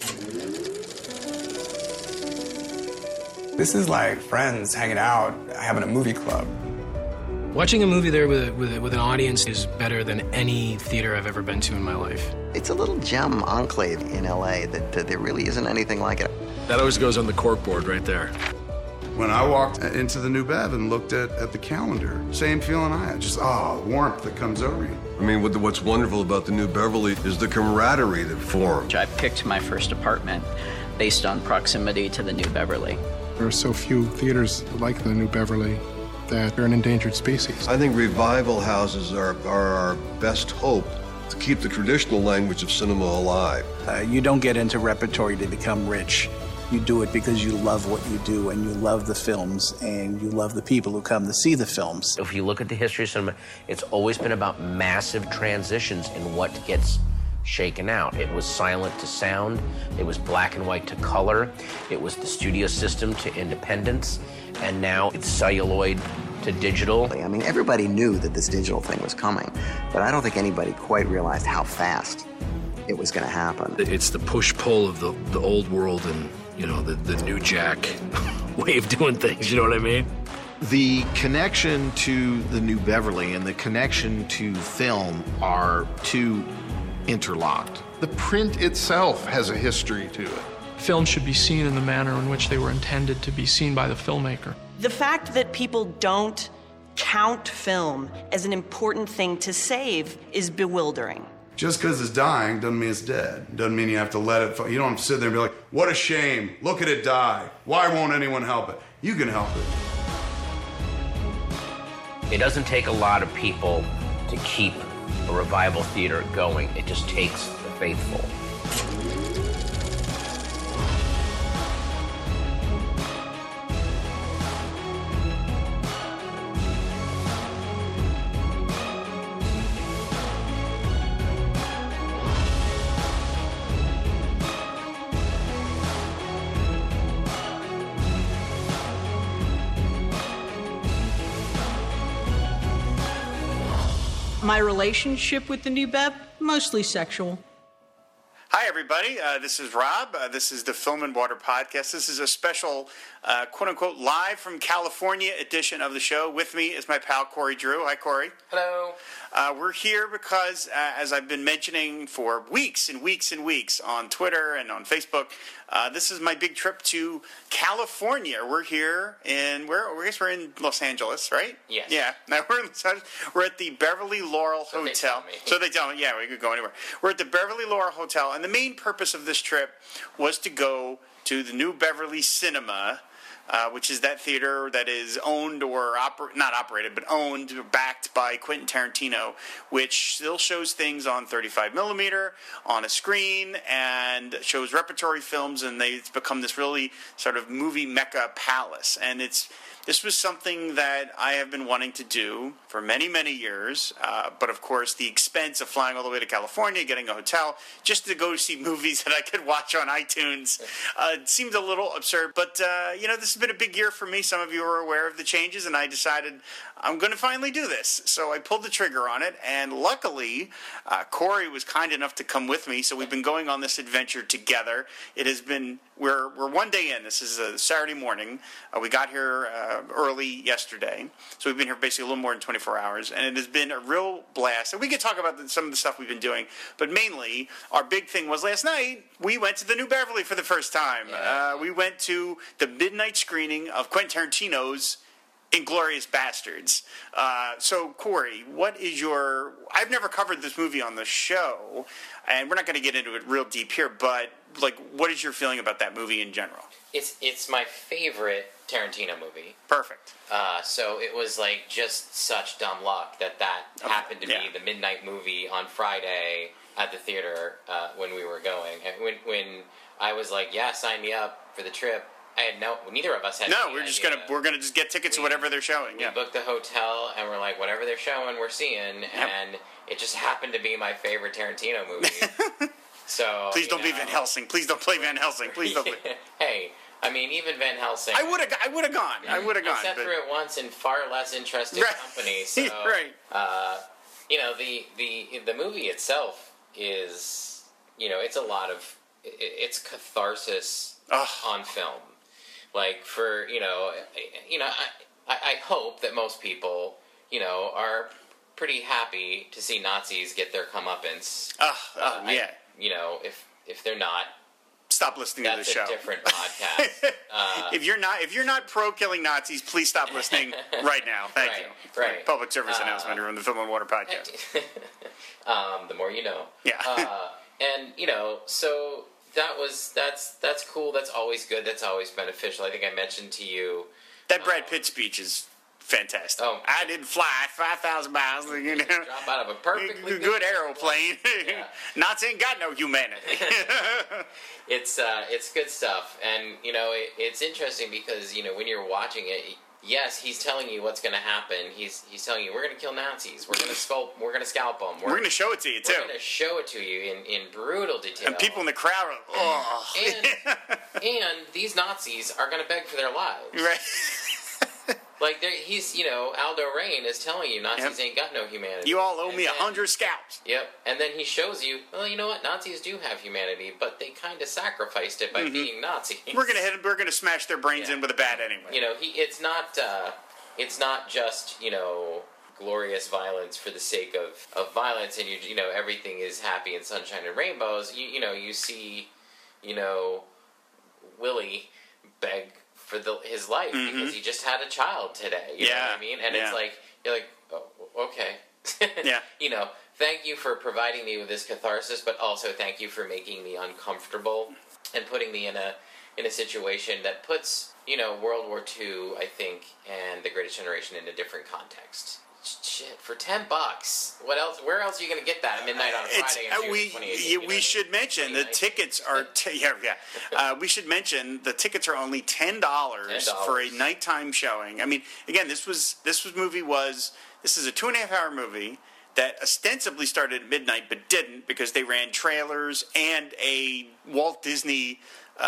This is like friends hanging out, having a movie club. Watching a movie there with an audience is better than any theater I've ever been to in my life. It's a little gem enclave in L.A. that there really isn't anything like it. That always goes on the corkboard right there. When I walked into the New Bev and looked at the calendar, same feeling I had, just, warmth that comes over you. I mean, what's wonderful about the New Beverly is the camaraderie that formed. I picked my first apartment based on proximity to the New Beverly. There are so few theaters like the New Beverly that they're an endangered species. I think revival houses are our best hope to keep the traditional language of cinema alive. You don't get into repertory to become rich. You do it because you love what you do, and you love the films, and you love the people who come to see the films. If you look at the history of cinema, it's always been about massive transitions in what gets shaken out. It was silent to sound, it was black and white to color, it was the studio system to independence, and now it's celluloid to digital. I mean, everybody knew that this digital thing was coming, but I don't think anybody quite realized how fast it was going to happen. It's the push-pull of the old world and, the new jack way of doing things, you know what I mean? The connection to the New Beverly and the connection to film are two interlocked. The print itself has a history to it. Films should be seen in the manner in which they were intended to be seen by the filmmaker. The fact that people don't count film as an important thing to save is bewildering. Just because it's dying doesn't mean it's dead. Doesn't mean you have to let it, you don't have to sit there and be like, what a shame, look at it die. Why won't anyone help it? You can help it. It doesn't take a lot of people to keep a revival theater going. It just takes the faithful. My relationship with the New Bev, mostly sexual. Hi, everybody. This is Rob. This is the Film and Water Podcast. This is a special, quote-unquote, live from California edition of the show. With me is my pal, Corey Drew. Hi, Corey. Hello. We're here because, as I've been mentioning for weeks and weeks and weeks on Twitter and on Facebook, this is my big trip to California. We're here in, I guess we're in Los Angeles, right? Yes. Yeah. Now we're at the Beverly Laurel Hotel. So they tell me, yeah, we could go anywhere. We're at the Beverly Laurel Hotel, and the main purpose of this trip was to go to the New Beverly Cinema, which is that theater that is owned or not operated, but owned or backed by Quentin Tarantino, which still shows things on 35 millimeter on a screen and shows repertory films, and it's become this really sort of movie mecca palace. And this was something that I have been wanting to do for many, many years. But, of course, the expense of flying all the way to California, getting a hotel, just to go see movies that I could watch on iTunes, seemed a little absurd. But, this has been a big year for me. Some of you are aware of the changes, and I decided I'm going to finally do this. So I pulled the trigger on it, and luckily, Corey was kind enough to come with me. So we've been going on this adventure together. It has been... We're one day in. This is a Saturday morning. We got here early yesterday, so we've been here basically a little more than 24 hours, and it has been a real blast. And we could talk about some of the stuff we've been doing, but mainly our big thing was last night we went to the New Beverly for the first time. Yeah. We went to the midnight screening of Quentin Tarantino's Inglourious Bastards. So, Corey, what is your... I've never covered this movie on the show, and we're not going to get into it real deep here, but what is your feeling about that movie in general? It's my favorite Tarantino movie. Perfect. So it was just such dumb luck that happened to be the midnight movie on Friday at the theater when we were going. And when I was like, yeah, sign me up for the trip, neither of us had. No, we're gonna just get tickets to whatever they're showing. We booked the hotel and we're like, whatever they're showing, we're seeing, and it just happened to be my favorite Tarantino movie. So please don't be Van Helsing. Please don't play Van Helsing. Please don't. Hey, I mean, even Van Helsing. I would have gone. I sat through it once in far less interesting company. So, right. The movie itself is, it's a lot of it's catharsis on film. Like for I hope that most people are pretty happy to see Nazis get their comeuppance. Yeah. If they're not, stop listening to the show. That's a different podcast. If you're not pro killing Nazis, please stop listening right now. Thank you. Right. Public service announcement from the Film and Water podcast. The more you know. Yeah. And so that's cool. That's always good. That's always beneficial. I think I mentioned to you that Brad Pitt speech is fantastic. Oh, I didn't fly 5,000 miles. Drop out of a perfectly good aeroplane. Yeah. Nazis ain't got no humanity. It's good stuff, and it's interesting because when you're watching it, yes, he's telling you what's going to happen. He's telling you we're going to kill Nazis. We're going to scalp them. We're going to show it to you too. We're going to show it to you in brutal detail. And people in the crowd are like, oh. And these Nazis are going to beg for their lives. Right. Like he's Aldo Rain is telling you Nazis ain't got no humanity. You all owe me 100 scalps. Yep. And then he shows you, well, you know what? Nazis do have humanity, but they kind of sacrificed it by being Nazis. We're gonna hit them. We're gonna smash their brains in with a bat anyway. It's not just glorious violence for the sake of violence, and everything is happy and sunshine and rainbows. You see, Willie beg for his life because he just had a child today. You know what I mean? And it's like you're like, oh, okay. Yeah. Thank you for providing me with this catharsis, but also thank you for making me uncomfortable and putting me in a situation that puts World War II, I think, and The Greatest Generation in a different context. Shit, for $10, what else? Where else are you going to get that at midnight on a Friday? We should mention the tickets are we should mention the tickets are only $10 for a nighttime showing. I mean, again, this is a 2.5-hour movie that ostensibly started at midnight, but didn't because they ran trailers and a Walt Disney.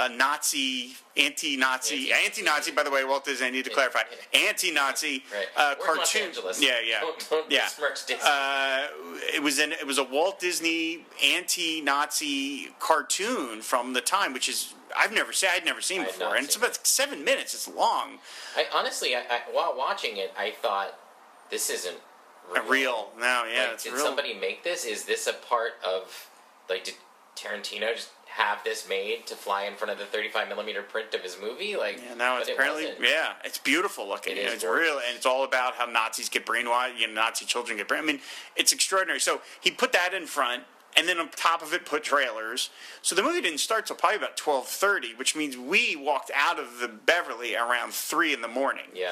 Anti-Nazi. By the way, Walt Disney. I need to clarify. Anti-Nazi cartoon. Don't besmirch Disney. It was a Walt Disney anti-Nazi cartoon from the time, which is I'd never seen before, and it's about 7 minutes. It's long. Honestly, while watching it, I thought this isn't real. No, yeah, it's did real. Somebody make this? Is this a part of did Tarantino just have this made to fly in front of the 35mm print of his movie? It's beautiful looking. It's real, and it's all about how Nazis get brainwashed. Nazi children get brainwashed. I mean, it's extraordinary. So he put that in front, and then on top of it put trailers. So the movie didn't start till probably about 12:30, which means we walked out of the Beverly around 3 in the morning. Yeah,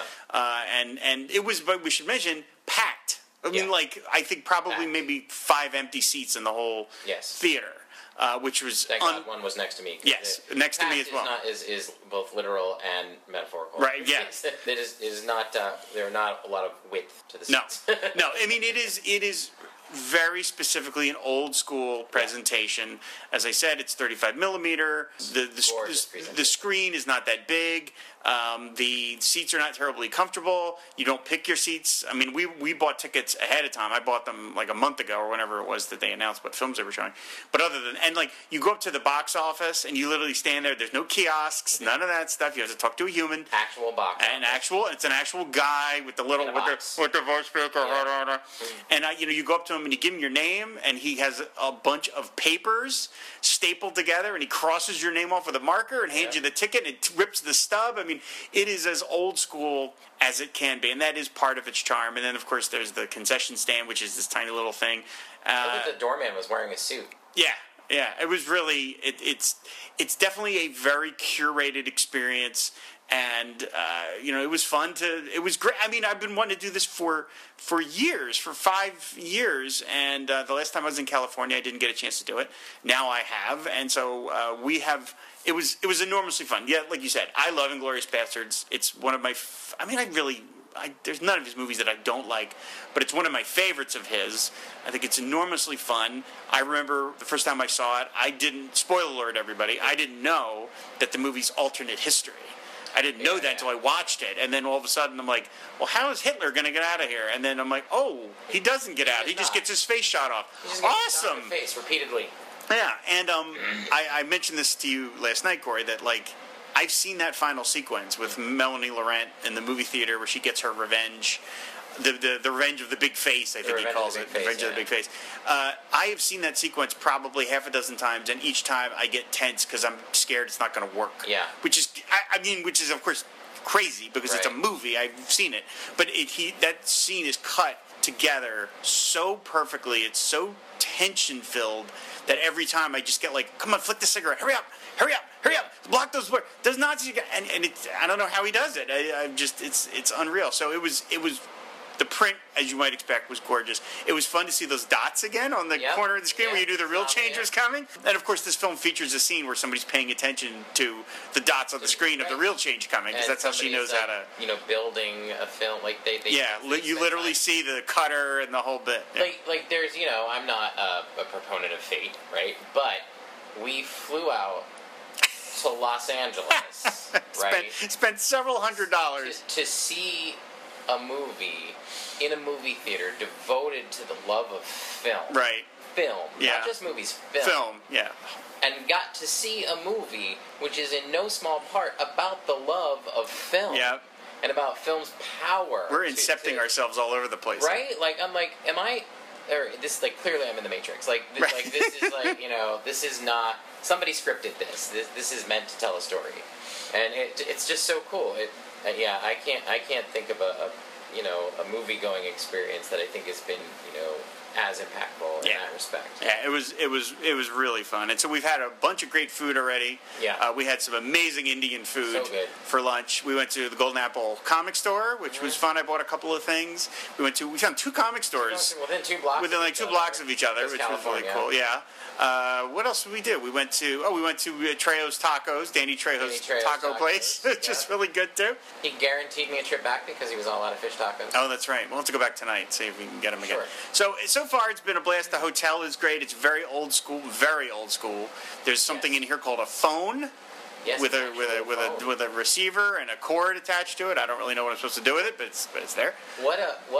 and it was, but we should mention, packed. I mean, I think probably maybe 5 empty seats in the whole theater. Which was thank God one was next to me. Yes, next to me as well. Is both literal and metaphorical. Right. Yes. It is not. There are not a lot of width to the seats. No. I mean, it is very specifically an old school presentation. As I said, it's 35mm. The screen is not that big. The seats are not terribly comfortable. You don't pick your seats. I mean, we bought tickets ahead of time. I bought them like a month ago or whenever it was that they announced what films they were showing. But you go up to the box office and you literally stand there. There's no kiosks, none of that stuff. You have to talk to a human. Actual box. It's an actual guy with the little with the voice speaker. Yeah. And you go up to him and you give him your name, and he has a bunch of papers stapled together, and he crosses your name off with a marker and hands you the ticket, and it rips the stub. I mean, it is as old school as it can be, and that is part of its charm. And then, of course, there's the concession stand, which is this tiny little thing. I think the doorman was wearing a suit. Yeah. It was really it's definitely a very curated experience. And it was fun it was great. I mean, I've been wanting to do this for years, for 5 years, and the last time I was in California, I didn't get a chance to do it. Now I have, and so we have. It was enormously fun. Yeah, like you said, I love Inglourious Basterds. It's one of my. There's none of his movies that I don't like, but it's one of my favorites of his. I think it's enormously fun. I remember the first time I saw it, spoiler alert everybody, I didn't know that the movie's alternate history. I didn't know that until I watched it, and then all of a sudden I'm like, well, how is Hitler going to get out of here? And then I'm like, oh, he doesn't get out. He just gets his face shot off. Awesome! His face repeatedly. Yeah, and I mentioned this to you last night, Corey, that like I've seen that final sequence with Melanie Laurent in the movie theater where she gets her revenge. The revenge of the big face, I think he calls it. Revenge of the big face. I have seen that sequence probably half a dozen times, and each time I get tense because I'm scared it's not going to work. Yeah. Which is of course crazy because it's a movie. I've seen it, but that scene is cut together so perfectly. It's so tension filled that every time I just get like, come on, flick the cigarette, hurry up, block those words. Does not see, and it's, I don't know how he does it. It's unreal. So it was. The print, as you might expect, was gorgeous. It was fun to see those dots again on the corner of the screen where you do the real changes coming. And of course, this film features a scene where somebody's paying attention to the dots on the screen of the real change coming, because that's how she knows how to. Building a film like they you literally see the cutter and the whole bit. Yeah. Like there's I'm not a proponent of fate, right? But we flew out to Los Angeles, right? Spent several $100s to see a movie in a movie theater devoted to the love of film. Right. Film. Yeah. Not just movies, film. Film, yeah. And got to see a movie which is in no small part about the love of film. Yeah. And about film's power. We're incepting ourselves all over the place. Right? Like, I'm like, am I... Or this, like, clearly I'm in the Matrix. Like, this is like, this is not... Somebody scripted this. This is meant to tell a story. And it's just so cool. I can't think of a movie going experience that I think has been as impactful in that respect. Yeah, it was really fun, and so we've had a bunch of great food already. Yeah, we had some amazing Indian food for lunch. We went to the Golden Apple Comic Store, which was fun. I bought a couple of things. We found 2 comic stores within 2 blocks. Within like 2 blocks of each other, which was really cool. Yeah. What else did we do? We went to Trejo's Tacos, Danny Trejo's taco place, which is really good too. He guaranteed me a trip back because he was all out of fish tacos. Oh, that's right. We'll have to go back tonight, see if we can get him again. So far it's been a blast. The hotel is great. It's very old school. There's something in here called a phone. Yes, with a receiver and a cord attached to it. I don't really know what I'm supposed to do with it, but it's there. What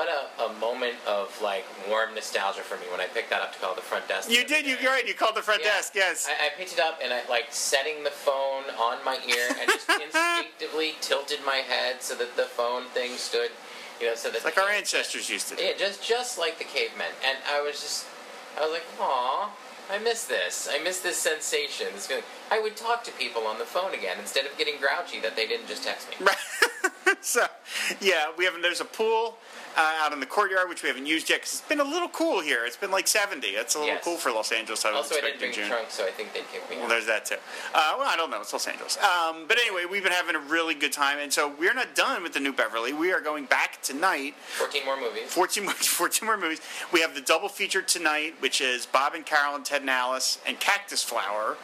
a moment of like warm nostalgia for me when I picked that up to call the front desk. You're right. You called the front desk. Yes. I picked it up and I like setting the phone on my ear and just instinctively tilted my head so that the phone thing stood. So that it's like our ancestors used to do. Yeah, just like the cavemen. And I was like, aw. I miss this. I miss this sensation, this feeling. I would talk to people on the phone again instead of getting grouchy that they didn't just text me. Right. So, yeah, there's a pool out in the courtyard, which we haven't used yet, because it's been a little cool here. It's been like 70. That's a little cool for Los Angeles. I didn't bring trunks, so I think they'd kick me out. Well, there's that too. I don't know. It's Los Angeles. But anyway, we've been having a really good time, and so we're not done with the New Beverly. We are going back tonight. 14 more movies. 14 more movies. We have the double feature tonight, which is Bob and Carol and Ted and Alice and Cactus Flower.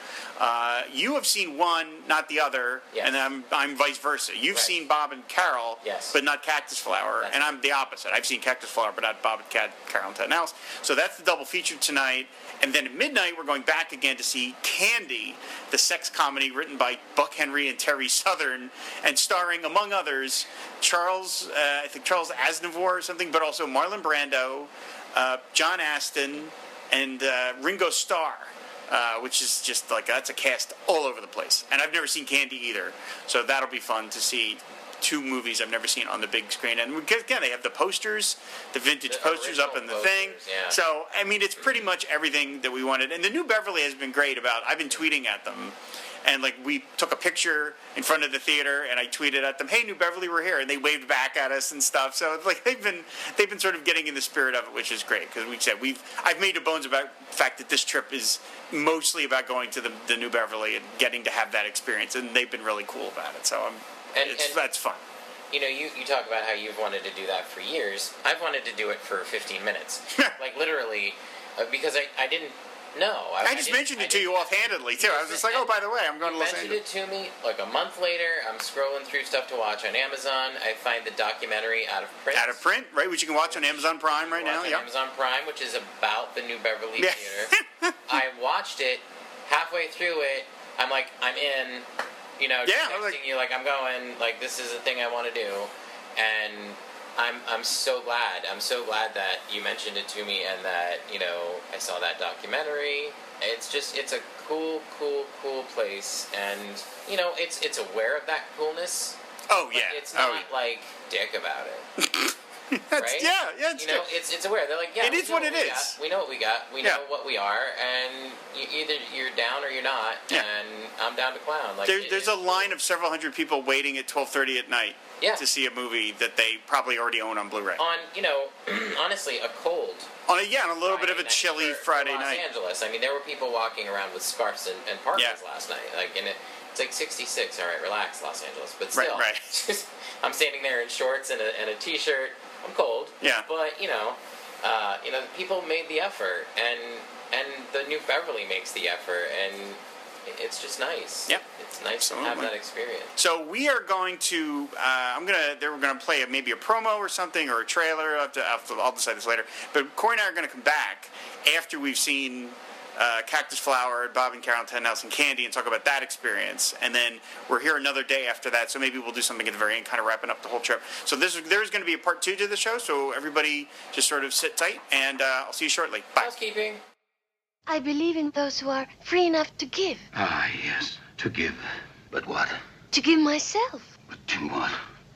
You have seen one, not the other, and I'm vice versa. You've seen Bob and Carol, but not Cactus Flower, and I'm the opposite. I've seen Cactus Flower, but not Bob and Carol and Ted and Alice. So that's the double feature tonight. And then at midnight, we're going back again to see Candy, the sex comedy written by Buck Henry and Terry Southern, and starring, among others, Charles Aznavour or something, but also Marlon Brando, John Astin, and Ringo Starr. Which is just like, that's a cast all over the place. And I've never seen Candy either. So that'll be fun to see 2 movies I've never seen on the big screen. And again, they have the posters, the vintage posters up in the thing. Yeah. So, I mean, it's pretty much everything that we wanted. And the New Beverly has been great I've been tweeting at them. And like, we took a picture in front of the theater, and I tweeted at them, "Hey, New Beverly, we're here," and they waved back at us and stuff. So it's like they've been sort of getting in the spirit of it, which is great, because I've made no bones about the fact that this trip is mostly about going to the New Beverly and getting to have that experience, and they've been really cool about it. So that's fun. You talk about how you've wanted to do that for years. I've wanted to do it for 15 minutes, like literally, because I didn't. No, I just mentioned it to you offhandedly too. I was just like, "Oh, by the way, I'm going to Los Angeles." You mentioned it to me like a month later. I'm scrolling through stuff to watch on Amazon. I find the documentary Out of Print. Out of Print, right? Which you can watch on Amazon Prime right now. Yeah, Amazon Prime, which is about the New Beverly Theater. I watched it. Halfway through it, I'm like, I'm in. Texting you like I'm going. Like, this is a thing I want to do, and I'm so glad. I'm so glad that you mentioned it to me, and that I saw that documentary, it's a cool place, and it's aware of that coolness. Oh yeah, it's not like dick about it. Right? Yeah, it's aware. They're like, yeah, it is what it is. We know what we got. We know what we are, and either you're down or you're not. And I'm down to clown. Like there's a line of several hundred people waiting at 12:30 at night to see a movie that they probably already own on Blu-ray. On honestly, a cold. On a little bit of a chilly Friday night. Los Angeles. I mean, there were people walking around with scarves and parkas last night. Like, and it's like 66. All right, relax, Los Angeles. But still, right. I'm standing there in shorts and a t-shirt. I'm cold. Yeah. But people made the effort, and the New Beverly makes the effort, and it's just nice. Yep. It's nice to have that experience. So we are going to. We're gonna play maybe a promo or something or a trailer. I'll decide this later. But Corey and I are going to come back after we've seen Cactus Flower, Bob and Carol and Ted Nelson Candy, and talk about that experience. And then we're here another day after that, so maybe we'll do something at the very end, kind of wrapping up the whole trip. So there's going to be a part 2 to the show, so everybody just sort of sit tight, and I'll see you shortly. Bye. Housekeeping. I believe in those who are free enough to give. Ah, yes, to give. But what? To give myself. But to what?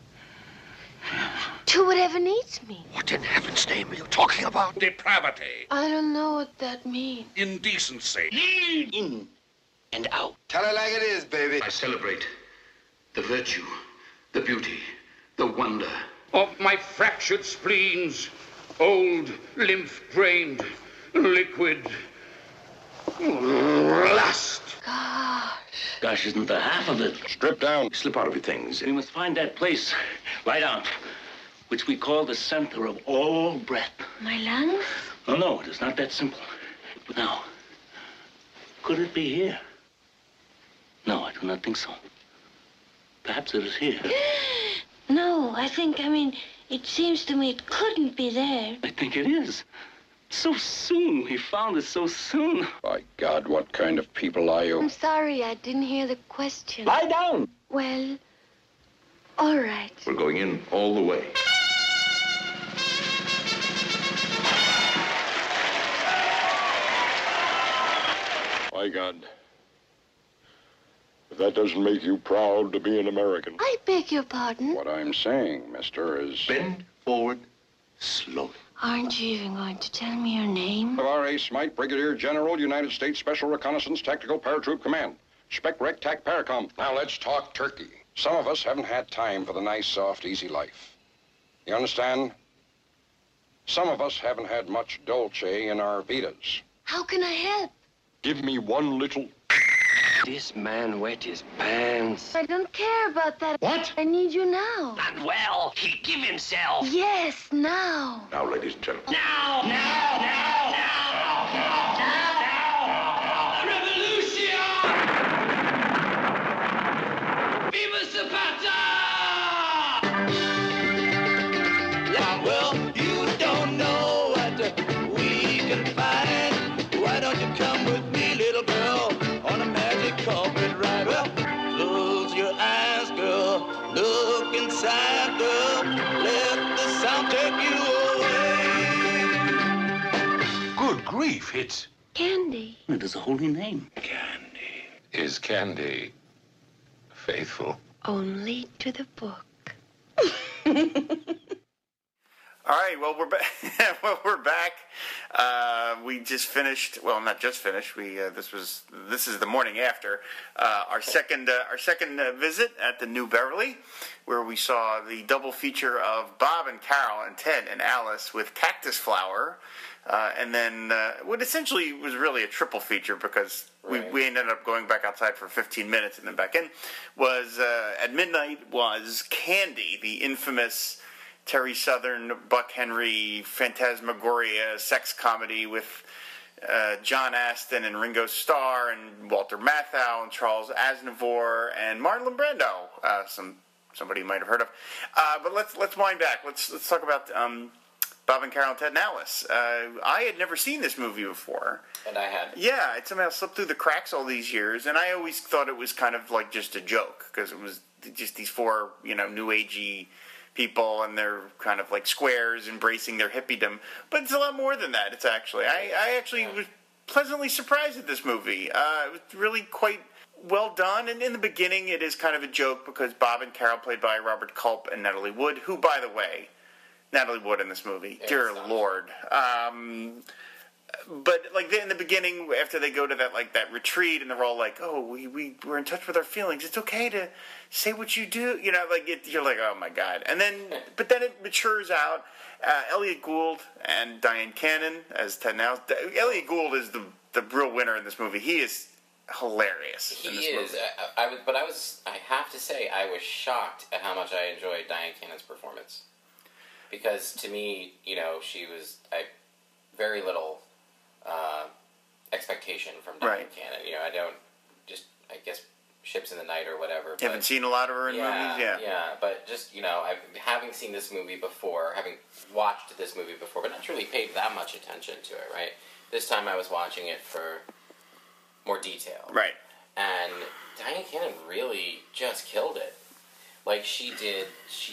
To whatever needs me. What in heaven's name are you talking about? Depravity. I don't know what that means. Indecency. In and out. Tell it like it is, baby. I celebrate the virtue, the beauty, the wonder of my fractured spleens, old, lymph-drained, liquid lust. Gosh, isn't the half of it? Strip down. Slip out of your things. We must find that place, lie down, which we call the center of all breath. My lungs? Oh, no, it is not that simple. But now, could it be here? No, I do not think so. Perhaps it is here. No, it seems to me it couldn't be there. I think it is. So soon. We found it so soon. By God, what kind of people are you? I'm sorry, I didn't hear the question. Lie down. Well, all right. We're going in all the way. My God. If that doesn't make you proud to be an American. I beg your pardon? What I'm saying, mister, is... Bend forward slowly. Aren't you even going to tell me your name? R.A. Smythe, Brigadier General, United States Special Reconnaissance Tactical Paratroop Command. Spec Rec Tac Paracom. Now let's talk turkey. Some of us haven't had time for the nice, soft, easy life. You understand? Some of us haven't had much dolce in our vidas. How can I help? Give me one little... This man wet his pants. I don't care about that. What? I need you now. Not well. He'll give himself. Yes, now. Now, ladies and gentlemen. Now, now, now, now, now, now. Revolution! Viva Zapata! Well, you don't know what we can find. Why don't you come with me, little girl, on a magic carpet ride? Well, close your eyes, girl. Look inside, girl. Let the sound take you away. Good grief, it's... Candy. It is a holy name. Candy. Is Candy faithful? Only to the book. All right, well, we're back. We just finished. Well, not just finished. This is the morning after our second visit at the New Beverly, where we saw the double feature of Bob and Carol and Ted and Alice with Cactus Flower, and then what essentially was really a triple feature because we ended up going back outside for 15 minutes and then back in. Was at midnight was Candy, the infamous Terry Southern, Buck Henry, Phantasmagoria sex comedy with John Astin and Ringo Starr and Walter Matthau and Charles Aznavour and Marlon Brando. Somebody you might have heard of. But let's wind back. Let's talk about Bob and Carol and Ted and Alice. I had never seen this movie before. And I had. Yeah, it somehow slipped through the cracks all these years, and I always thought it was kind of like just a joke because it was just these four, new agey people, and they're kind of like squares embracing their hippiedom. But it's a lot more than that. It's actually, I actually was pleasantly surprised at this movie. It was really quite well done, and in the beginning it is kind of a joke because Bob and Carol, played by Robert Culp and Natalie Wood, who, by the way, Natalie Wood in this movie, dear Lord. But like in the beginning, after they go to that retreat, and they're all like, "Oh, we're in touch with our feelings. It's okay to say what you do." You know, you're like, "Oh my God!" And then, but then it matures out. Elliot Gould and Diane Cannon as Ted Niles. Elliot Gould is the real winner in this movie. He is hilarious. He is. I have to say, I was shocked at how much I enjoyed Diane Cannon's performance. Because to me, she was very little expectation from Diane Cannon. I guess Ships in the Night or whatever. You haven't seen a lot of her in movies? Yeah, but just, having seen this movie before, having watched this movie before, but not really paid that much attention to it, right? This time I was watching it for more detail. Right. And Diane Cannon really just killed it. Like, she did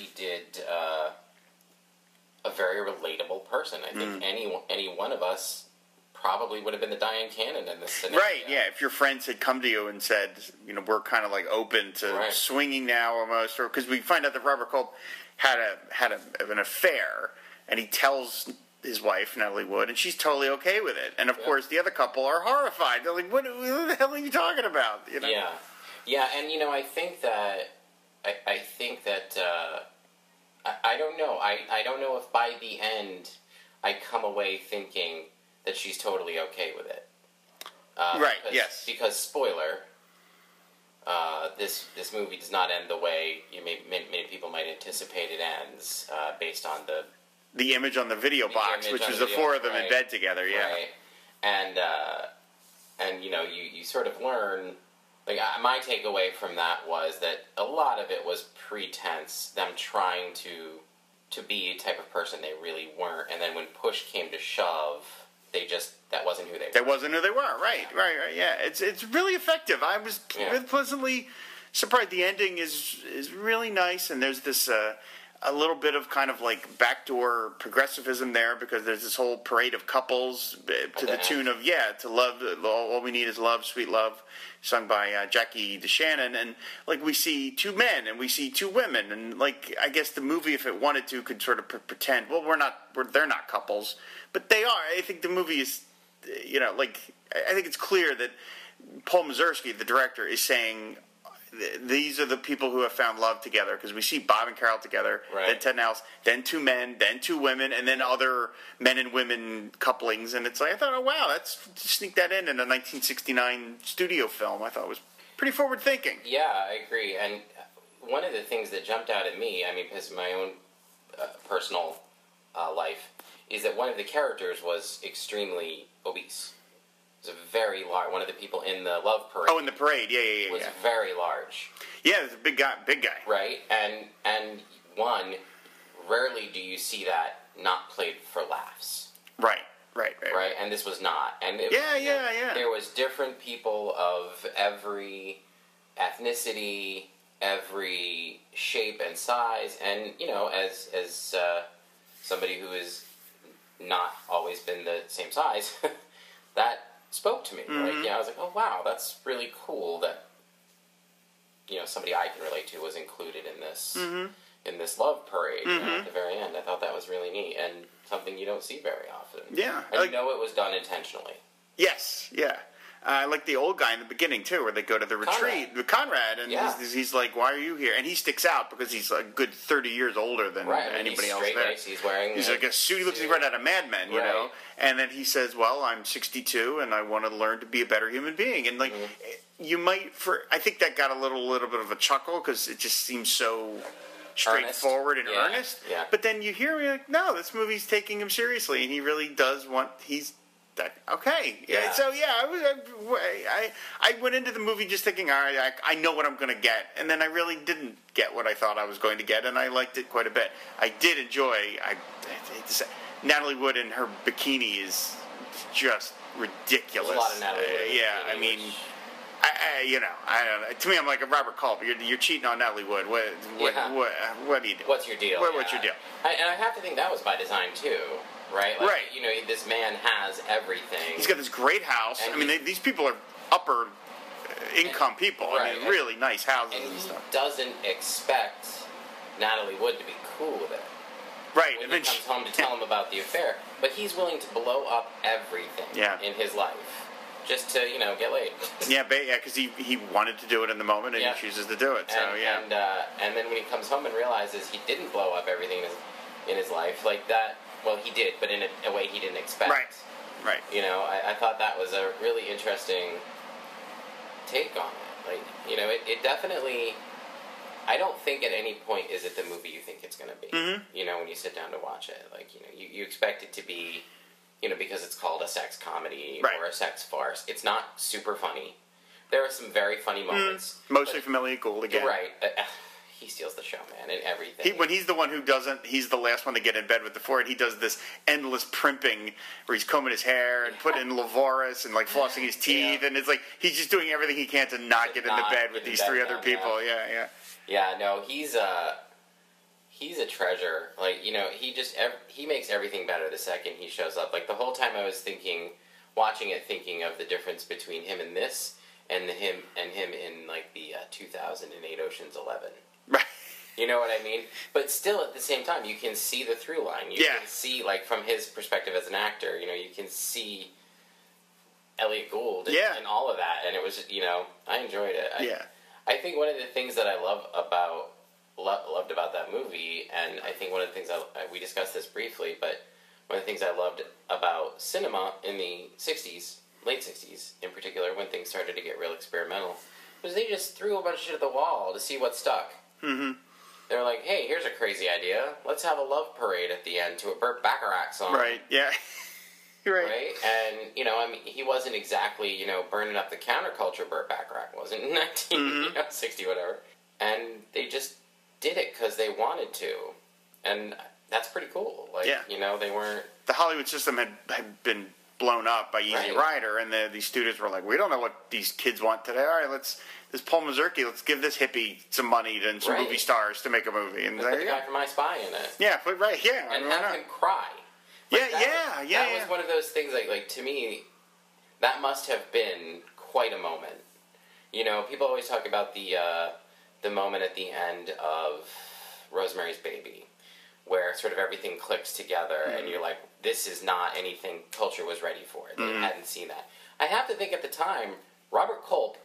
a very relatable person. I think any one of us probably would have been the Diane Cannon in this scenario. Right, yeah. If your friends had come to you and said, we're kind of like open to swinging now almost, or because we find out that Robert Culp had an affair, and he tells his wife, Natalie Wood, and she's totally okay with it. And of course, the other couple are horrified. They're like, what the hell are you talking about? Yeah, and I think that I don't know. I don't know if by the end I come away thinking that she's totally okay with it. Yes. Because, spoiler, this movie does not end the way many people might anticipate it ends, based on the image on the video box, which is the four of them in bed together, Right. And you sort of learn. Like, my takeaway from that was that a lot of it was pretense, them trying to be a type of person they really weren't, and then when push came to shove, that wasn't who they were. That wasn't who they were, right, yeah. It's really effective. I was pleasantly surprised. The ending is really nice, and there's this a little bit of kind of like backdoor progressivism there, because there's this whole parade of couples to the tune of to love, all we need is love, sweet love, sung by Jackie DeShannon, and like we see two men and we see two women, and like I guess the movie, if it wanted to, could sort of pretend, well, they're not couples, but they are. I think the movie is, I think it's clear that Paul Mazursky, the director, is saying, these are the people who have found love together, because we see Bob and Carol together, then Ted Niles, then two men, then two women, and then other men and women couplings, and it's like, I thought, oh wow, let's sneak that in a 1969 studio film. I thought it was pretty forward thinking. Yeah, I agree. And one of the things that jumped out at me, because of my own personal life, is that one of the characters was extremely obese. Was a very large. One of the people in the love parade. Oh, in the parade, yeah. Was very large. Yeah, it was a big guy. Right, and rarely do you see that not played for laughs. Right. And this was not. And there was different people of every ethnicity, every shape and size, and as somebody who has not always been the same size, that spoke to me. Mm-hmm. I was like, oh wow, that's really cool that somebody I can relate to was included in this in this love parade at the very end. I thought that was really neat and something you don't see very often. Yeah, and it was done intentionally. Yes, yeah. I like the old guy in the beginning too, where they go to the retreat with Conrad, and he's like, "Why are you here?" And he sticks out because he's a good 30 years older than anybody else there. He's like a suit. He looks like right out of Mad Men, you know. And then he says, "Well, I'm 62, and I want to learn to be a better human being." And like, you might, I think that got a little bit of a chuckle because it just seems so straightforward and earnest. Yeah. But then you hear me like, "No, this movie's taking him seriously, and he really does want." Okay. Yeah. So I went into the movie just thinking, all right, I know what I'm going to get, and then I really didn't get what I thought I was going to get, and I liked it quite a bit. I did enjoy. I hate to say, Natalie Wood in her bikini is just ridiculous. There's a lot of Natalie Wood. I mean, I don't know. To me, I'm like a Robert Culp. You're cheating on Natalie Wood. What do you do? What's your deal? What's your deal? And I have to think that was by design too, right? Like, right. This man has everything. He's got this great house. I mean, these people are upper income people. Right. I mean, really nice houses and he stuff. Doesn't expect Natalie Wood to be cool with it. Right. When and he comes home to tell him about the affair, but he's willing to blow up everything in his life just to get laid. Because he wanted to do it in the moment, and he chooses to do it. So and then when he comes home and realizes he didn't blow up everything in his life like that. Well, he did, but in a way he didn't expect. Right. I thought that was a really interesting take on it. Like, it definitely. I don't think at any point is it the movie you think it's going to be. Mm-hmm. When you sit down to watch it, like you expect it to be, because it's called a sex comedy or a sex farce. It's not super funny. There are some very funny moments, mostly from Elliot Gould again. Right. He steals the show, man, and everything. When he's the one who doesn't, he's the last one to get in bed with the four, and he does this endless primping where he's combing his hair and putting in Lavoris and like flossing his teeth, and it's like he's just doing everything he can to not get into bed with these three other people. Yeah. Yeah, no, he's a treasure. Like, he makes everything better the second he shows up. Like, the whole time I was watching it, thinking of the difference between him in this and him in like the 2008 Ocean's 11. Right. You know what I mean? But still, at the same time, you can see the through line. You can see, like, from his perspective as an actor, you can see Elliot Gould and all of that, and it was, I enjoyed it. I think one of the things that I loved about that movie, and I think one of the things we discussed this briefly, but one of the things I loved about cinema in the 60s, late 60s in particular, when things started to get real experimental, was they just threw a bunch of shit at the wall to see what stuck. Mm-hmm. They were like, hey, here's a crazy idea. Let's have a love parade at the end to a Burt Bacharach song. Right, yeah. Right. And, he wasn't exactly, burning up the counterculture Burt Bacharach wasn't in 1960, whatever. And they just did it because they wanted to. And that's pretty cool. Like, they weren't... The Hollywood system had been blown up by Easy Rider, and these studios were like, we don't know what these kids want today. All right, this Paul Mazursky, let's give this hippie some money and some movie stars to make a movie. And put the guy from I Spy in it. Yeah, And have him cry. Like that was one of those things, like to me, that must have been quite a moment. People always talk about the moment at the end of Rosemary's Baby, where sort of everything clicks together, and you're like, this is not anything culture was ready for. They hadn't seen that. I have to think at the time, Robert Culp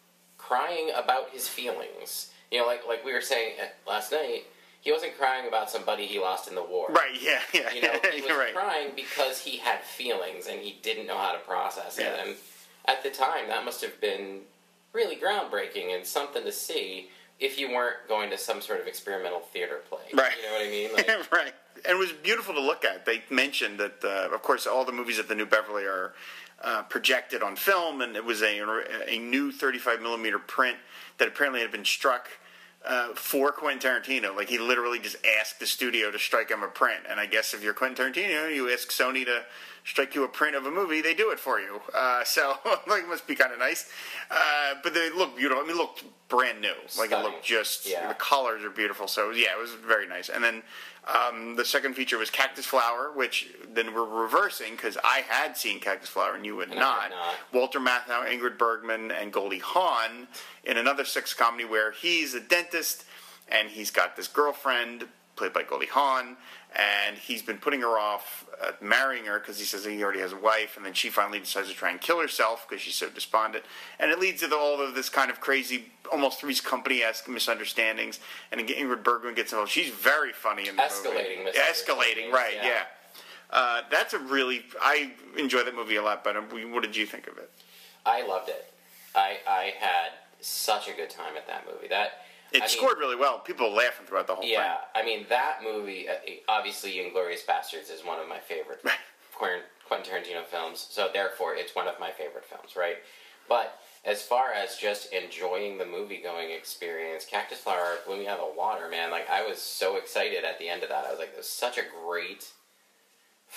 crying about his feelings, like we were saying last night, he wasn't crying about somebody he lost in the war. Right, yeah. He was crying because he had feelings and he didn't know how to process it. And at the time, that must have been really groundbreaking and something to see if you weren't going to some sort of experimental theater play. Right. You know what I mean? Right. And it was beautiful to look at. They mentioned that, of course, all the movies at the New Beverly are projected on film, and it was a new 35mm print that apparently had been struck for Quentin Tarantino. Like, he literally just asked the studio to strike him a print. And I guess if you're Quentin Tarantino, you ask Sony to strike you a print of a movie, they do it for you. So, like, it must be kind of nice. But they look beautiful. I mean, it looked brand new. Like, it looked just, the colors are beautiful. So, yeah, it was very nice. And then the second feature was Cactus Flower, which then we're reversing because I had seen Cactus Flower and you had not. Walter Matthau, Ingrid Bergman, and Goldie Hawn in another sex comedy where he's a dentist and he's got this girlfriend played by Goldie Hawn, and he's been putting her off marrying her because he says he already has a wife, and then she finally decides to try and kill herself because she's so despondent, and it leads to all of this kind of crazy, almost Three's Company-esque misunderstandings, and Ingrid Bergman gets involved. She's very funny in the movie. Escalating, right, yeah. That's a really... I enjoy that movie a lot, but what did you think of it? I loved it. I had such a good time at that movie. It scored really well. People were laughing throughout the whole thing. Yeah, I mean, that movie, obviously Inglourious Basterds is one of my favorite Quentin Tarantino films, so therefore it's one of my favorite films, right? But as far as just enjoying the movie-going experience, Cactus Flower blew me out of the water, man. Like, I was so excited at the end of that. I was like, this is such a great,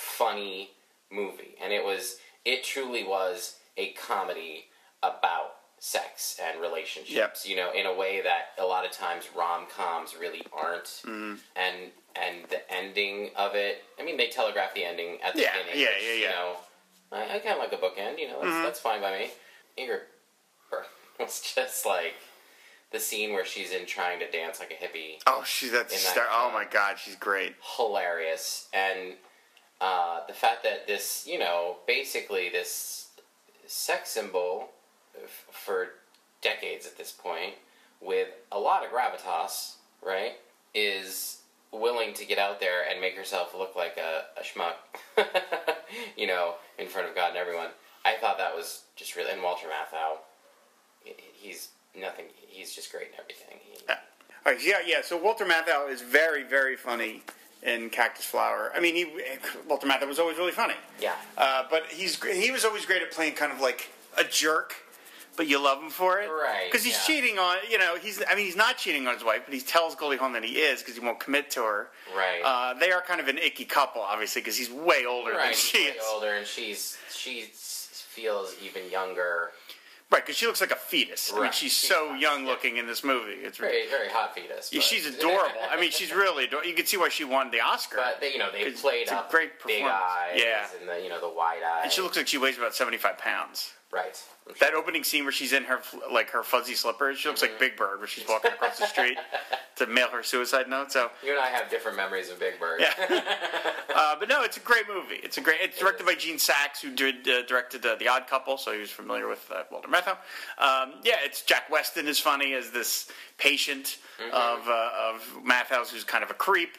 funny movie. And it truly was a comedy about sex and relationships, Yep. you know, in a way that a lot of times rom-coms really aren't. Mm-hmm. And the ending of it, I mean, they telegraph the ending at the beginning. Which, you know, I kind of like a bookend, you know, that's fine by me. Ingrid Bergman was just like the scene where she's in trying to dance like a hippie. Oh, oh my God, she's great. Hilarious. And the fact that this, you know, basically this sex symbol for decades at this point, with a lot of gravitas, right, is willing to get out there and make herself look like a schmuck, you know, in front of God and everyone. I thought that was just really... And Walter Matthau, he's nothing... He's just great in everything. All right, yeah. So Walter Matthau is very, very funny in Cactus Flower. I mean, Walter Matthau was always really funny. Yeah. But he was always great at playing kind of like a jerk, but you love him for it. Right. Because he's cheating on, you know, he's not cheating on his wife, but he tells Goldie Hawn that he is because he won't commit to her. Right. They are kind of an icky couple, obviously, because he's way older than she is. Way older, and she feels even younger. Right, because she looks like a fetus. I mean, she's so young looking in this movie. It's very, very hot fetus. Yeah, she's adorable. I mean, she's really adorable. You can see why she won the Oscar. But they played it's up a great big performance. eyes and the wide eyes. And she looks like she weighs about 75 pounds. Right. That opening scene where she's in her fuzzy slippers, she looks like Big Bird, where she's walking across the street to mail her suicide note. So you and I have different memories of Big Bird. Yeah. But no, it's a great movie. It's directed by Gene Saks, who directed The Odd Couple, so he was familiar with Walter Matthau. It's Jack Weston is funny as this patient of Matthau's, who's kind of a creep.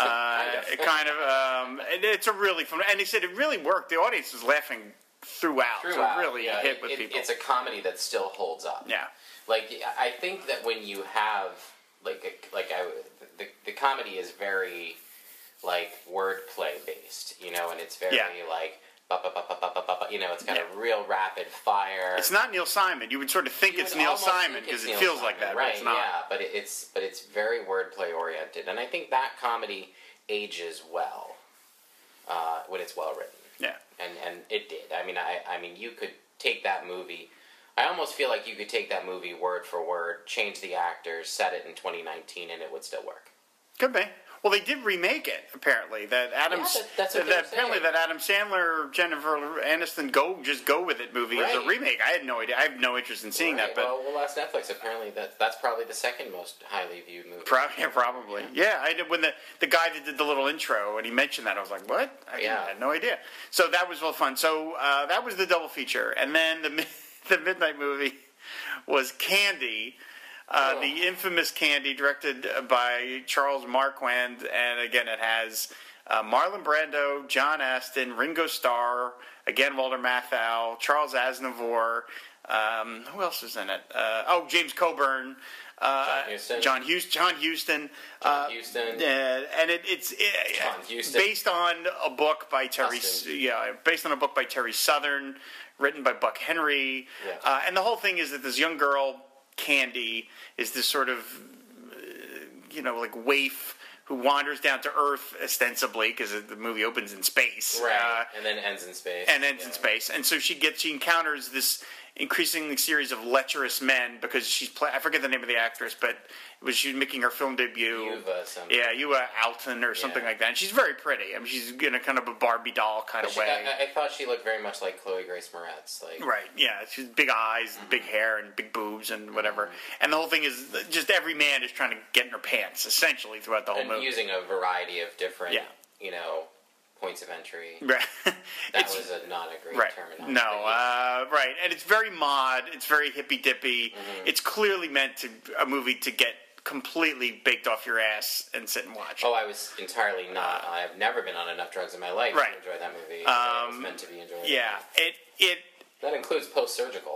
And it's a really fun. And they said it really worked. The audience was laughing throughout. So it really hit with people. It's a comedy that still holds up. Yeah. Like, I think that when you have the comedy is very like wordplay based, you know, and it's very like you know, it's got a real rapid fire. It's not Neil Simon. You would sort of think it's Neil Simon because it feels like that, right? But it's not. Yeah, but it's very wordplay oriented, and I think that comedy ages well when it's well written. Yeah, and it did. I mean, you could take that movie. I almost feel like you could take that movie word for word, change the actors, set it in 2019, and it would still work. Could be. Well, they did remake it apparently. That Adam Sandler, Jennifer Aniston go with it movie is a remake. I had no idea. I have no interest in seeing that. But we'll ask Netflix. Apparently, that's probably the second most highly viewed movie. Probably. Yeah, I did when the guy that did the little intro and he mentioned that, I was like, what? I had no idea. So that was real fun. So that was the double feature, and then the midnight movie was Candy. The infamous Candy, directed by Charles Marquand, and again it has Marlon Brando, John Astin, Ringo Starr, again Walter Matthau, Charles Aznavour. Who else is in it? James Coburn, John Huston. And it's based on a book by Terry. Based on a book by Terry Southern, written by Buck Henry. Yeah. And the whole thing is that this young girl, Candy, is this sort of, like waif who wanders down to Earth ostensibly because the movie opens in space, right? And then ends in space. In space, and so she encounters this increasingly series of lecherous men because I forget the name of the actress, but she was making her film debut. Yuva Alton or something like that. And she's very pretty. I mean, she's in a kind of a Barbie doll kind of way. I thought she looked very much like Chloe Grace Moretz. Right, yeah. She's big eyes, big hair, and big boobs and whatever. And the whole thing is just every man is trying to get in her pants, essentially, throughout the whole movie. Using a variety of different, points of entry. Right. That was not a great terminology. No, right. And it's very mod. It's very hippy-dippy. Mm-hmm. It's clearly meant a movie to get completely baked off your ass and sit and watch. Oh, I was entirely not. I've never been on enough drugs in my life to enjoy that movie. It was meant to be enjoyed. Yeah, that includes post-surgical.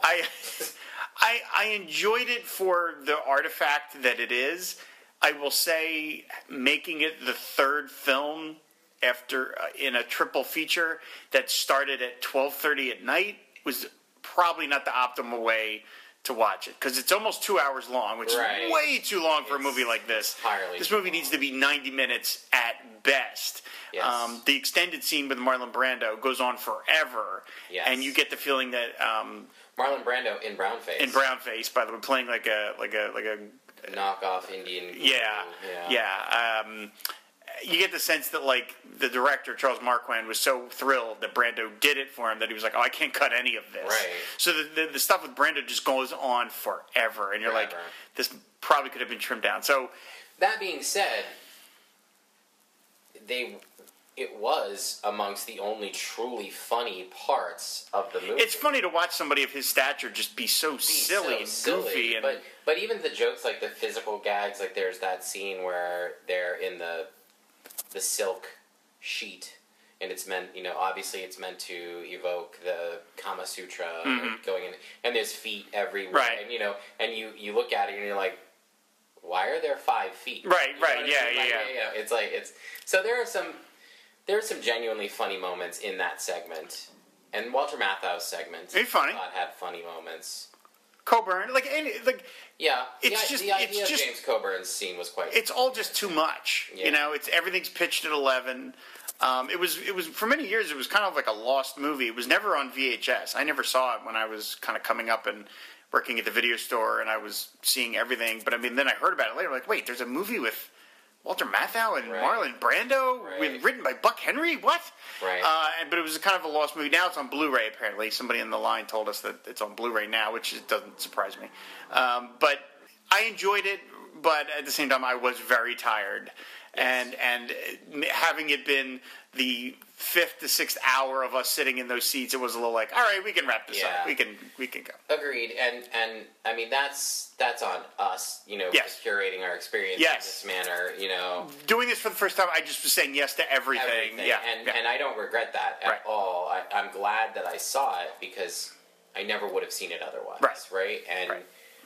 I enjoyed it for the artifact that it is. I will say, making it the third film after in a triple feature that started at 12:30 at night was probably not the optimal way to watch it because it's almost 2 hours long, which Right. is way too long for a movie like this. entirely This movie needs to be 90 minutes at best. Yes. The extended scene with Marlon Brando goes on forever, Yes. and you get the feeling that Marlon Brando in brownface. in brownface, by the way, playing like a knockoff Indian. yeah. You get the sense that like the director Charles Marquand was so thrilled that Brando did it for him that he was like, "Oh, I can't cut any of this." Right. So the stuff with Brando just goes on forever, and you're like, "This probably could have been trimmed down." So that being said, it was amongst the only truly funny parts of the movie. it's funny to watch somebody of his stature just be so silly so and goofy, and but even the jokes, like the physical gags, like there's that scene where they're in the silk sheet, and it's meant, obviously it's meant to evoke the Kama Sutra going in, and there's feet everywhere, Right. and you look at it and you're like, why are there 5 feet? Right, You know right, what I mean? yeah. It's like so there are some genuinely funny moments in that segment, and Walter Matthau's segment. He's funny. I thought had funny moments. Coburn, Yeah, It's the just- idea it's of just- James Coburn's scene was quite. it's all just too much. Yeah. It's everything's pitched at 11. It was for many years. It was kind of like a lost movie. It was never on VHS. I never saw it when I was kind of coming up and working at the video store, and I was seeing everything. But I mean, then I heard about it later. Like, wait, there's a movie with Walter Matthau and Marlon Brando, written by Buck Henry. What? Right. But it was kind of a lost movie. Now it's on Blu-ray. Apparently, somebody in the line told us that it's on Blu-ray now, which doesn't surprise me. But I enjoyed it, but at the same time, I was very tired. And having it been the 5th to 6th hour of us sitting in those seats, it was a little like, all right, we can wrap this up. We can go. Agreed, and I mean that's on us, Yes. for curating our experience Yes. in this manner, Doing this for the first time, I just was saying yes to everything. Yeah, and I don't regret that at all. I'm glad that I saw it because I never would have seen it otherwise, right? And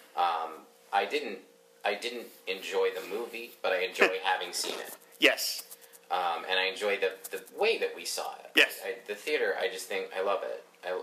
I didn't enjoy the movie, but I enjoy having seen it. Yes. And I enjoy the way that we saw it. Yes. The theater, I just think I love it.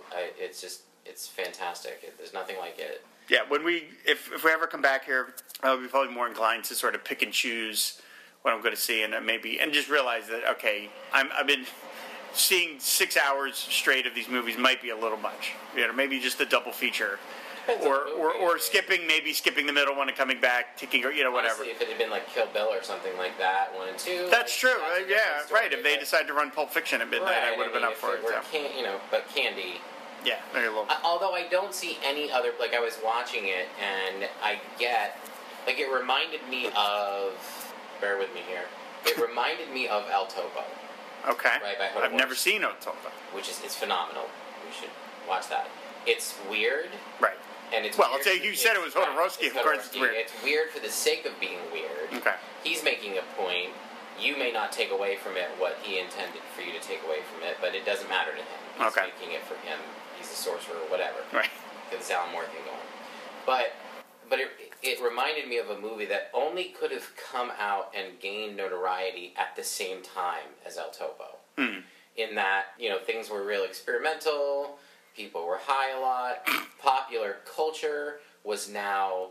It's fantastic. There's nothing like it. Yeah, if we ever come back here, I'll be probably more inclined to sort of pick and choose what I'm going to see, and just realize that I've been seeing 6 hours straight of these movies might be a little much. Maybe just a double feature, or skipping the middle one and coming back, taking whatever. Honestly, if it had been like Kill Bill or something like that, 1 and 2. That's true. Right. If they decide to run Pulp Fiction at midnight, I would have been up for it. But Candy. Yeah, very low. Although I don't see any other, I was watching it and I get, it reminded me of, bear with me here, it reminded me of El Topo. Okay. Right, by Hoda I've never Morris, seen El Topo. which is phenomenal. We should watch that. It's weird. Right. And it's well, weird I'll tell you said it was Jodorowsky. Of course, it's weird. It's weird for the sake of being weird. Okay. He's making a point. You may not take away from it what he intended for you to take away from it, but it doesn't matter to him. He's making it for him. He's a sorcerer or whatever. Right. Because the Alan Moore thing going. But it reminded me of a movie that only could have come out and gained notoriety at the same time as El Topo. In that, things were real experimental, people were high a lot, popular culture was now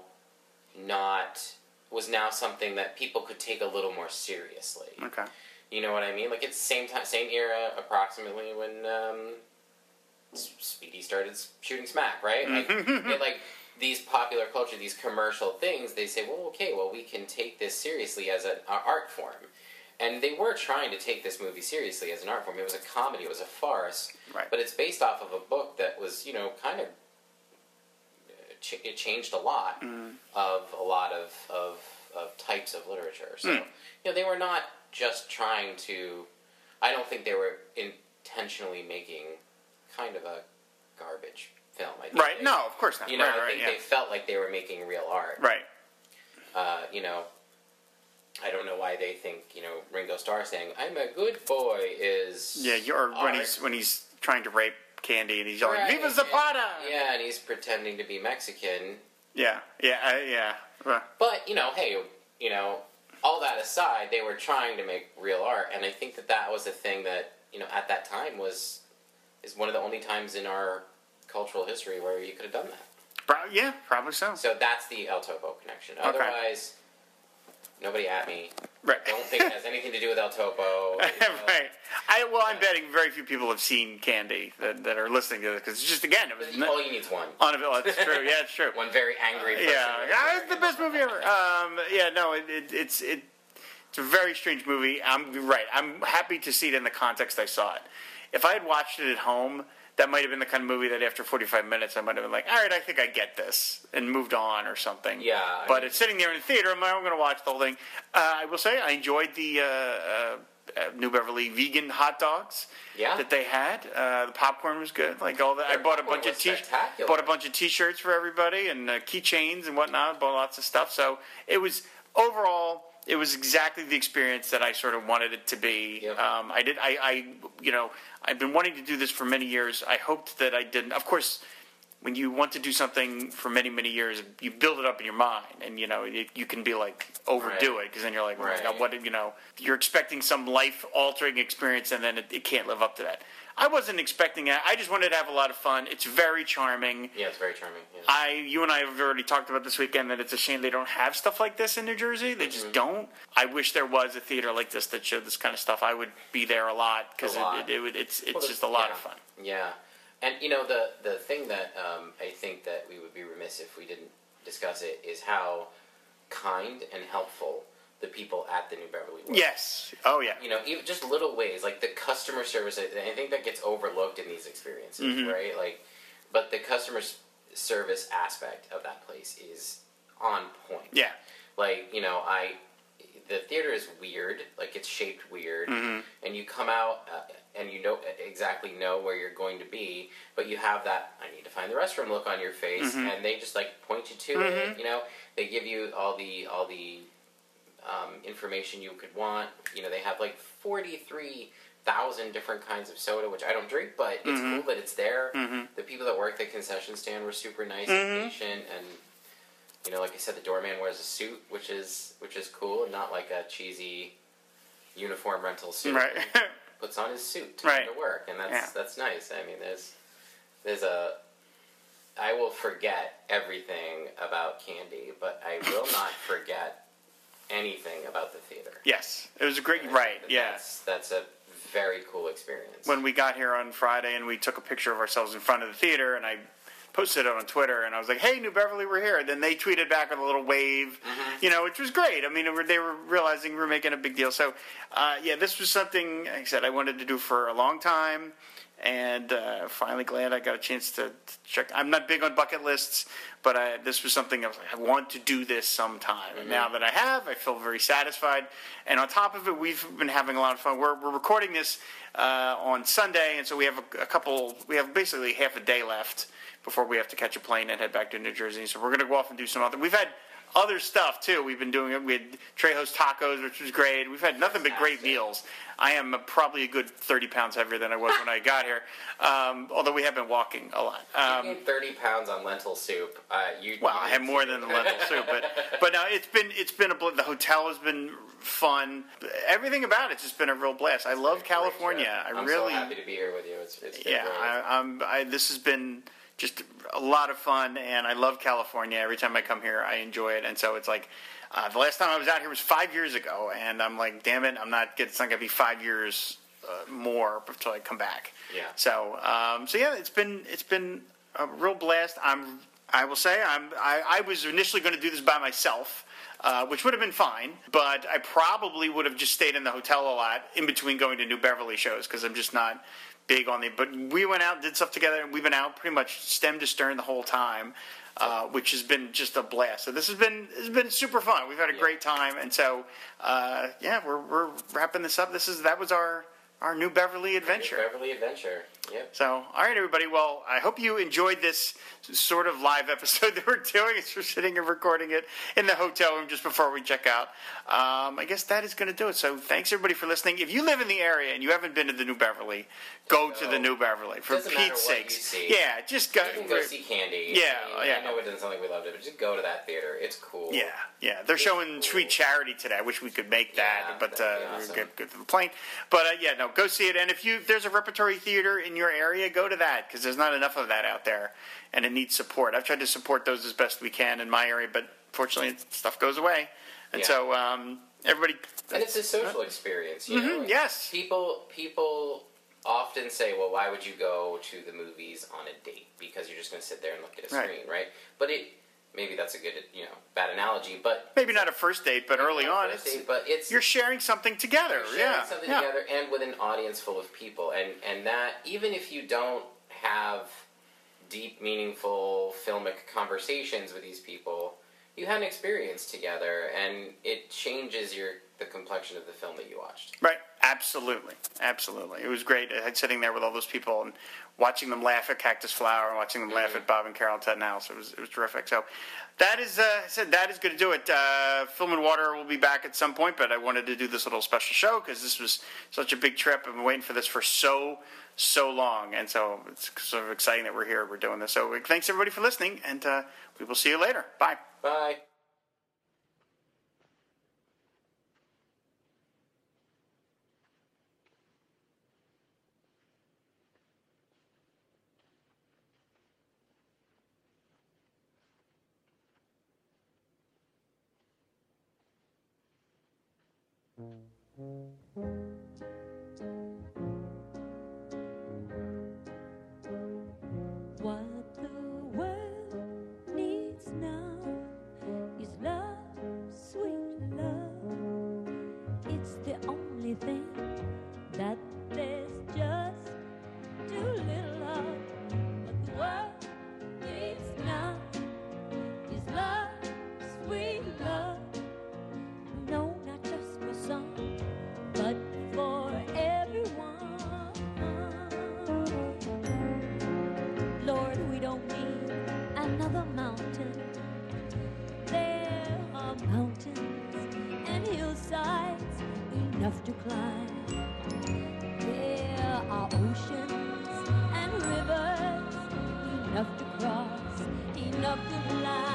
something that people could take a little more seriously. Okay. You know what I mean? It's same era approximately when Speedy started shooting smack, right? These popular culture, these commercial things, they say, we can take this seriously as an art form. And they were trying to take this movie seriously as an art form. It was a comedy, it was a farce, but it's based off of a book that was, kind of, it changed a lot of a lot of types of literature. So, they were not just trying to, I don't think they were intentionally making kind of a garbage film. I think no, of course not. I think they felt like they were making real art. Right. I don't know why they think, Ringo Starr saying, "I'm a good boy" is... Yeah, when he's tryling to rape Candy and he's yelling, "Viva Zapata!" Yeah, and he's pretending to be Mexican. Yeah. But, hey, all that aside, they were trying to make real art, and I think that was a thing that, at that time is one of the only times in our cultural history where you could have done that. Yeah, probably so. So that's the El Topo connection. Otherwise, nobody at me. Right. Don't think it has anything to do with El Topo. Right. I'm betting very few people have seen Candy that are listening to this because just again, it was all you need is one. That's true. Yeah, it's true. One very angry person. It's the best movie ever. It's a very strange movie. I'm right. I'm happy to see it in the context I saw it. If I had watched it at home, that might have been the kind of movie that after 45 minutes I might have been like, all right, I think I get this, and moved on or something. Yeah. But it's sitting there in the theater. I'm going to watch the whole thing. I will say I enjoyed the New Beverly vegan hot dogs that they had. The popcorn was good. Like all that. I bought a bunch of T-shirts for everybody and keychains and whatnot. Bought lots of stuff. So it was overall. It was exactly the experience that I sort of wanted it to be. Yep. I've been wanting to do this for many years. I hoped that I didn't. Of course, when you want to do something for many, many years, you build it up in your mind, and you can be like overdo it because then you're like, you're expecting some life-altering experience, and then it can't live up to that. I wasn't expecting that. I just wanted to have a lot of fun. It's very charming. Yeah, it's very charming. Yeah. You and I have already talked about this weekend that it's a shame they don't have stuff like this in New Jersey. They just don't. I wish there was a theater like this that showed this kind of stuff. I would be there a lot because it's just a lot of fun. Yeah, and the thing that I think that we would be remiss if we didn't discuss it is how kind and helpful the people at the New Beverly were. Yes. Oh, yeah. Even just little ways, like the customer service. I think that gets overlooked in these experiences, right? Like, but the customer service aspect of that place is on point. Yeah. Like, the theater is weird. Like, it's shaped weird, and you come out and you exactly know where you're going to be, but you have that I need to find the restroom look on your face, and they just like point you to it. They give you all the information you could want. They have like 43,000 different kinds of soda, which I don't drink, but it's cool that it's there. The people that work the concession stand were super nice and patient, and like I said, the doorman wears a suit, which is cool, and not like a cheesy uniform rental suit. Right. He puts on his suit to go to work, and that's nice. I mean, there's I will forget everything about Candy, but I will not forget anything about the theater. Yes, it was a great That's a very cool experience. When we got here on Friday and we took a picture of ourselves in front of the theater, and I posted it on Twitter, and I was like, "Hey, New Beverly, we're here." And then they tweeted back with a little wave, which was great. I mean, they were realizing we were making a big deal. So, this was something, like I said, I wanted to do for a long time. And finally glad I got a chance to check. I'm not big on bucket lists, but this was something I was like, I want to do this sometime. And now that I have, I feel very satisfied. And on top of it, we've been having a lot of fun. We're recording this on Sunday, and so we have basically half a day left before we have to catch a plane and head back to New Jersey. So we're going to go off and do some other. We've had other stuff too. We've been doing it. We had Trejo's Tacos, which was great. We've had nothing but great meals. I am probably a good 30 pounds heavier than I was when I got here. Although we have been walking a lot. You gained 30 pounds on lentil soup. I have more than the lentil soup, but no, it's been the hotel has been fun. Everything about it's just been a real blast. I love California. I'm really so happy to be here with you. It's been great. This has been just a lot of fun, and I love California. Every time I come here, I enjoy it, and so it's like the last time I was out here was 5 years ago, and I'm like, damn it, it's not going to be 5 years more until I come back. Yeah. So, it's been a real blast. I will say I was initially going to do this by myself. Which would have been fine, but I probably would have just stayed in the hotel a lot in between going to New Beverly shows because I'm just not big on but we went out and did stuff together, and we've been out pretty much stem to stern the whole time, which has been just a blast. So this has been super fun. We've had a great time, and so we're wrapping this up. That was our New Beverly adventure. New Beverly adventure. Yep. So, all right, everybody. Well, I hope you enjoyed this sort of live episode that we're doing. We're sitting and recording it in the hotel room just before we check out. I guess that is going to do it. So, thanks everybody for listening. If you live in the area and you haven't been to the New Beverly, go to the New Beverly for Pete's sakes. Yeah, just go. You can go see Candy. Yeah, I know it doesn't sound like we loved it, but just go to that theater. It's cool. Yeah. They're showing Sweet Charity today. I wish we could make that, but awesome. good for the plane. But go see it. And if there's a repertory theater in your area, go to that, because there's not enough of that out there, and it needs support. I've tried to support those as best we can in my area, but fortunately, stuff goes away. And so everybody... And it's a social experience, you know? Yes. People often say, well, why would you go to the movies on a date? Because you're just going to sit there and look at a screen, right? But maybe that's a good, bad analogy, but... Maybe not a first date, but early on. You're sharing something together. Together, and with an audience full of people. And that, even if you don't have deep, meaningful filmic conversations with these people, you had an experience together, and it changes the complexion of the film that you watched. Right. Absolutely. It was great. Sitting there with all those people and watching them laugh at Cactus Flower and watching them laugh at Bob and Carol and Ted and Alice. It was terrific. So that is going to do it. Film and Water will be back at some point, but I wanted to do this little special show because this was such a big trip. I've been waiting for this for so long, and so it's sort of exciting that we're here. We're doing this. So thanks everybody for listening, and we will see you later. Bye. Bye. What the world needs now is love, sweet love. It's the only thing that there's just too little of. What the world needs now is love, sweet love. No, not just for some, but for everyone. Lord, we don't need another mountain. There are mountains and hillsides enough to climb. There are oceans and rivers enough to cross, enough to fly.